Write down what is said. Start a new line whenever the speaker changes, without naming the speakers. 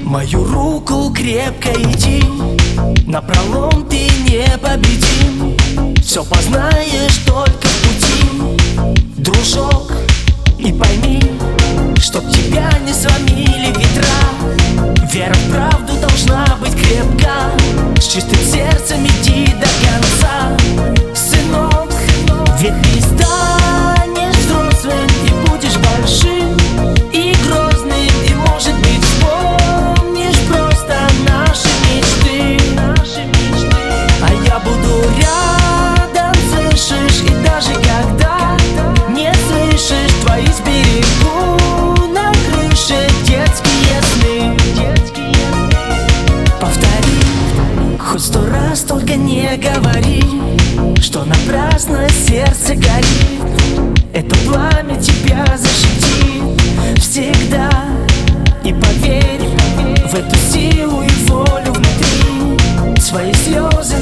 Мою руку крепко иди, напролом ты непобедим. Все познаешь только в пути, дружок, и пойми, чтоб тебя не сломили ветра. Вера в правду должна быть крепка, с чистым сердцем иди до конца, сынок. Ведь ты станешь взрослым и будешь большим и грозным, и, может быть, вспомнишь просто наши мечты. А я буду рядом, слышишь, и даже когда не слышишь, твои сберегу на крыше детские сны. Повтори хоть 100 раз, только не говори, что напрасно сердце горит. Это пламя тебя защитит всегда. И поверь в эту силу и волю внутри. Свои слезы